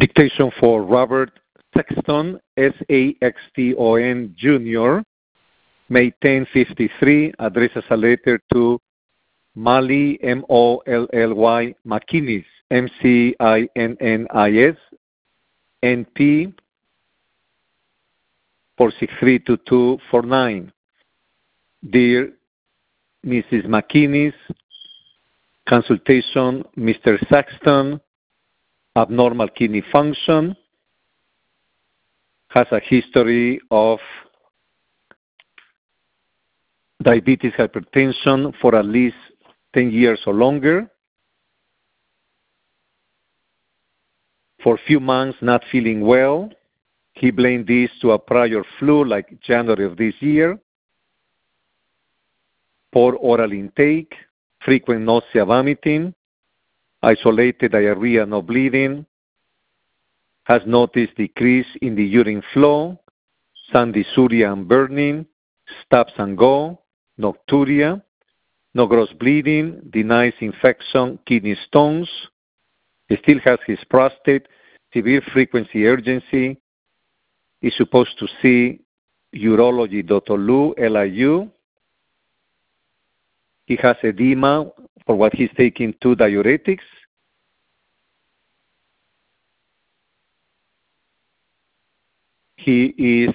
Dictation for Robert Sexton, Saxton Jr., May 10, 53, addresses a letter to Molly, Molly, McInnis, MCINNIS, NP 4632249. Dear Mrs. McInnis, consultation, Mr. Saxton, abnormal kidney function, has a history of diabetes, hypertension for at least 10 years or longer. For a few months, not feeling well. He blamed this to a prior flu like January of this year. Poor oral intake, frequent nausea, vomiting, isolated diarrhea, no bleeding. Has noticed decrease in the urine flow, some dysuria and burning, stops and go, nocturia, no gross bleeding, denies infection, kidney stones. He still has his prostate, severe frequency urgency. He's supposed to see urology, Dr. Liu, LIU. He has edema for what he's taking 2 diuretics. He is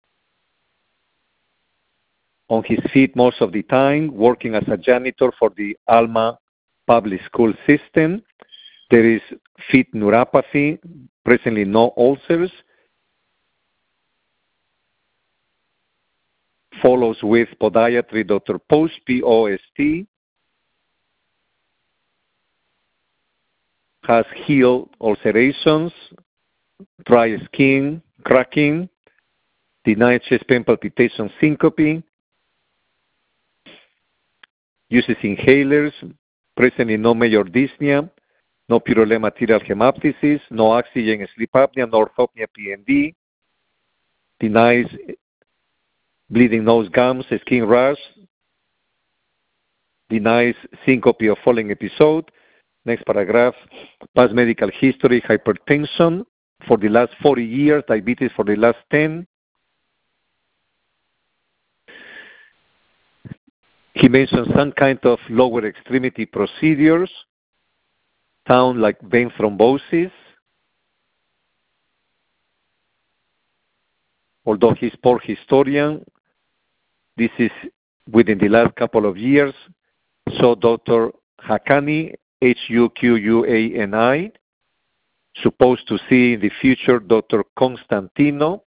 on his feet most of the time, working as a janitor for the Alma public school system. There is feet neuropathy, presently no ulcers. Follows with podiatry, Dr. Post, P-O-S-T. Has heel ulcerations, dry skin, cracking, denied chest pain, palpitation, syncope. Uses inhalers, presently no major dyspnea, no purulent material hemoptysis, no oxygen sleep apnea, no orthopnea PND. Denies bleeding nose, gums, skin rash. Denies syncope or falling episode. Next paragraph, past medical history, hypertension for the last 40 years, diabetes for the last 10. He mentioned some kind of lower extremity procedures, sound like vein thrombosis. Although he's poor historian, this is within the last couple of years. So Dr. Huqani, Huqani, supposed to see in the future Dr. Constantino.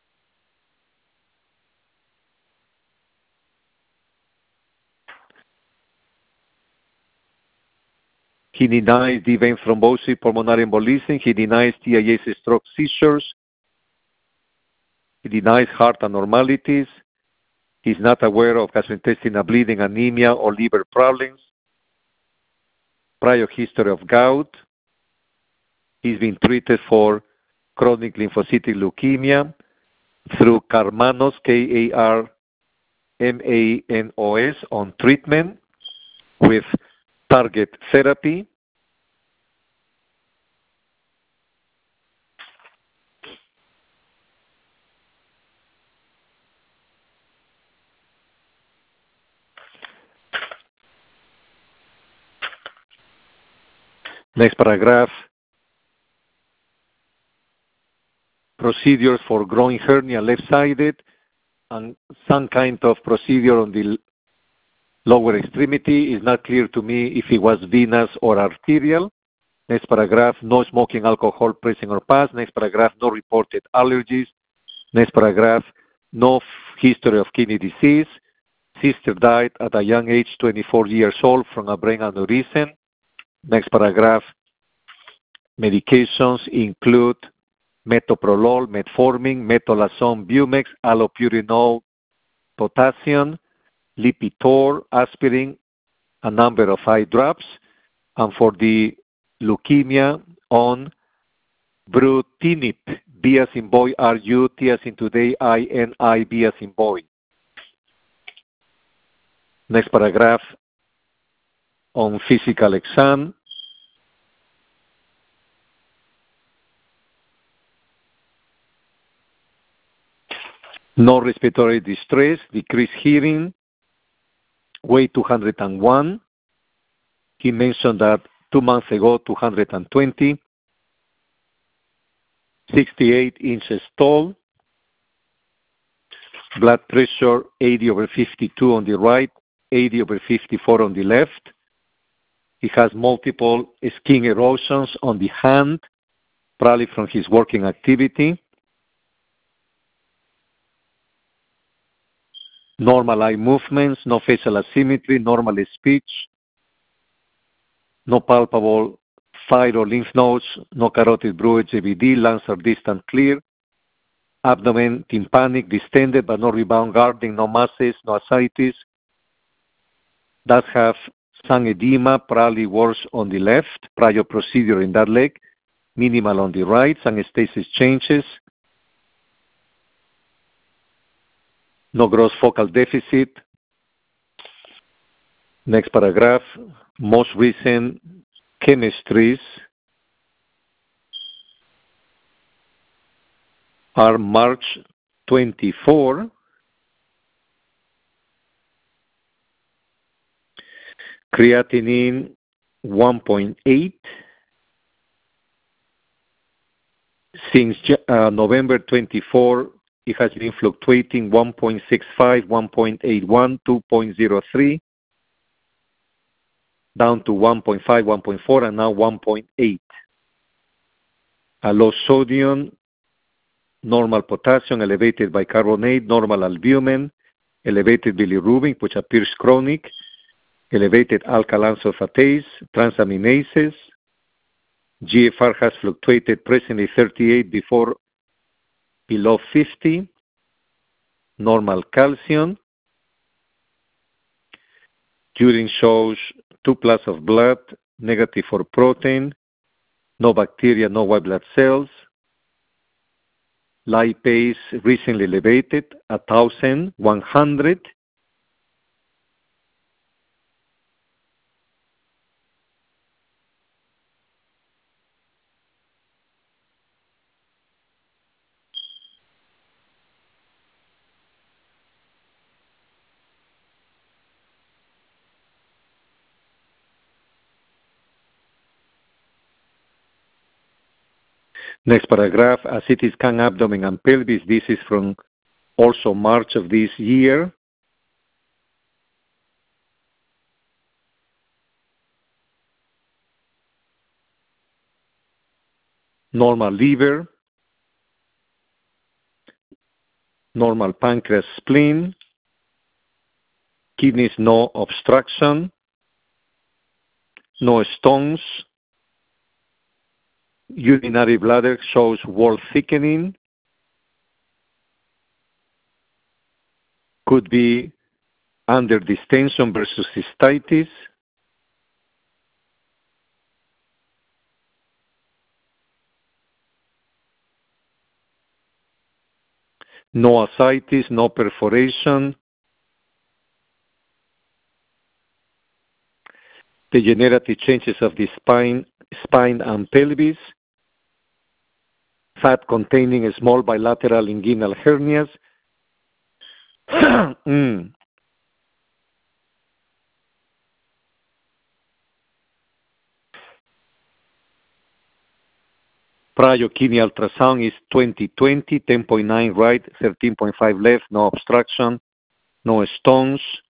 He denies the vein thrombosis, pulmonary embolism. He denies TIAs, stroke, seizures. He denies heart abnormalities. He's not aware of gastrointestinal bleeding, anemia, or liver problems. Prior history of gout. He's been treated for chronic lymphocytic leukemia through Karmanos, Karmanos, on treatment with target therapy. Next paragraph. Procedures for groin hernia left-sided and some kind of procedure on the lower extremity. Is not clear to me if it was venous or arterial. Next paragraph, no smoking, alcohol, present or past. Next paragraph, no reported allergies. Next paragraph, no history of kidney disease. Sister died at a young age, 24 years old, from a brain aneurysm. Next paragraph, medications include metoprolol, metformin, metolazone, Bumex, allopurinol, potassium, Lipitor, aspirin, a number of eye drops, and for the leukemia on Brutinib, B as in boy, R-U, T as in today, I-N-I, B as in boy. Next paragraph on physical exam. No respiratory distress, decreased hearing, weight 201. He mentioned that 2 months ago, 220, 68 inches tall, blood pressure 80/52 on the right, 80/54 on the left. He has multiple skin erosions on the hand, probably from his working activity. Normal eye movements, no facial asymmetry, normal speech, no palpable thigh or lymph nodes, no carotid bruit, JVD, lungs are distant clear, abdomen tympanic, distended but no rebound guarding, no masses, no ascites. Does have some edema, probably worse on the left, prior procedure in that leg, minimal on the right, some stasis changes. No gross focal deficit. Next paragraph. Most recent chemistries are March 24. Creatinine 1.8. Since November 24, it has been fluctuating 1.65, 1.81, 2.03, down to 1.5, 1.4, and now 1.8. A low sodium, normal potassium, elevated bicarbonate, normal albumin, elevated bilirubin, which appears chronic, elevated alkaline sulfatase, transaminases. GFR has fluctuated, presently 38, before below 50, normal calcium. Urine shows 2 plus of blood, negative for protein, no bacteria, no white blood cells. Lipase recently elevated, 1,100. Next paragraph, a CT scan abdomen and pelvis. This is from also March of this year. Normal liver, normal pancreas, spleen, kidneys no obstruction, no stones. Urinary bladder shows wall thickening. Could be under distension versus cystitis. No ascites, no perforation. Degenerative changes of the spine and pelvis. Fat containing small bilateral inguinal hernias. Prior kidney ultrasound is 2020, 10.9 right, 13.5 left, no obstruction, no stones.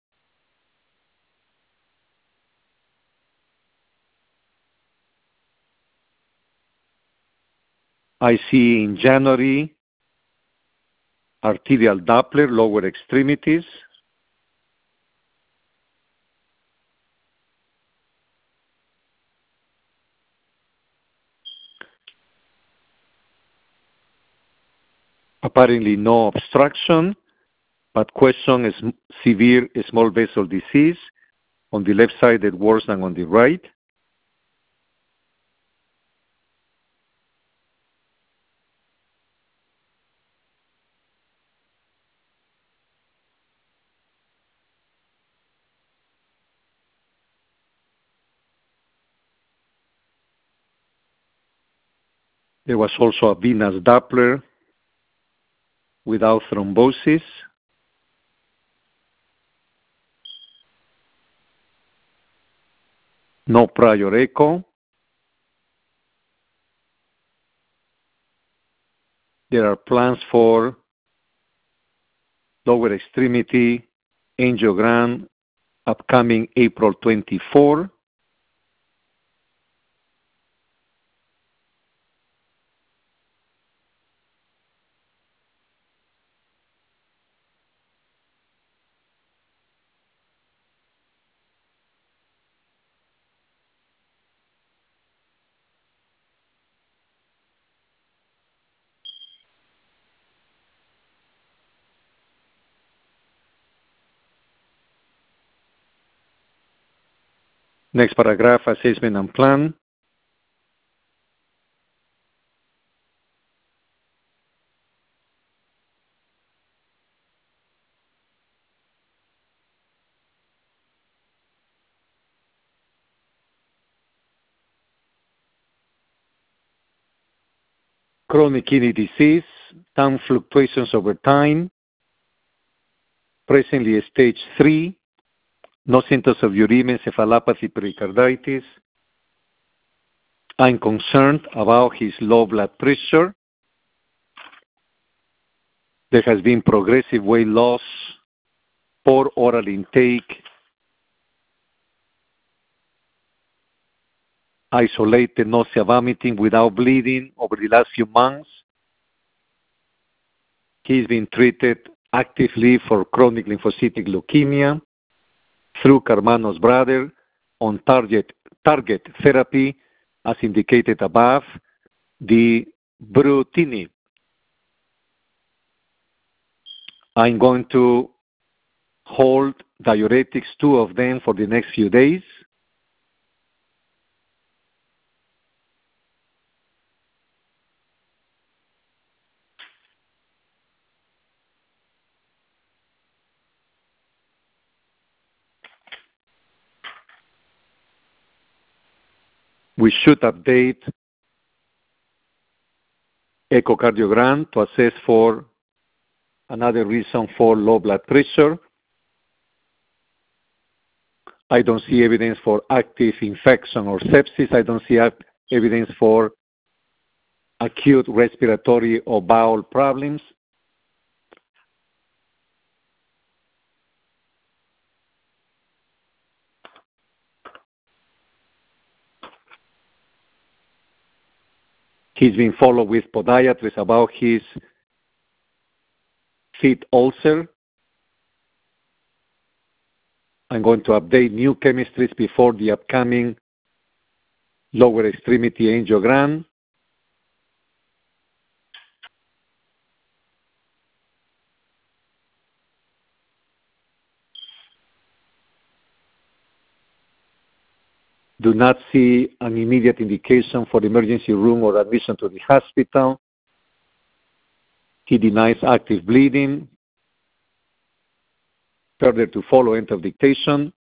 I see in January arterial Doppler, lower extremities. Apparently no obstruction, but question is severe small vessel disease on the left side that worse than on the right. There was also a venous Doppler. without thrombosis. No prior echo. There are plans for lower extremity angiogram upcoming April 24. Next paragraph, assessment and plan. Chronic kidney disease, time fluctuations over time, presently stage 3, no symptoms of uremia, encephalopathy, pericarditis. I'm concerned about his low blood pressure. There has been progressive weight loss, poor oral intake, isolated nausea, vomiting without bleeding over the last few months. He's been treated actively for chronic lymphocytic leukemia through Karmanos brother on target therapy as indicated above, the Brutinib. I'm going to hold diuretics, 2 of them, for the next few days. We should update echocardiogram to assess for another reason for low blood pressure. I don't see evidence for active infection or sepsis. I don't see evidence for acute respiratory or bowel problems. He's been followed with podiatrist about his feet ulcer. I'm going to update new chemistries before the upcoming lower extremity angiogram. Do not see an immediate indication for emergency room or admission to the hospital. He denies active bleeding. Further to follow, end of dictation.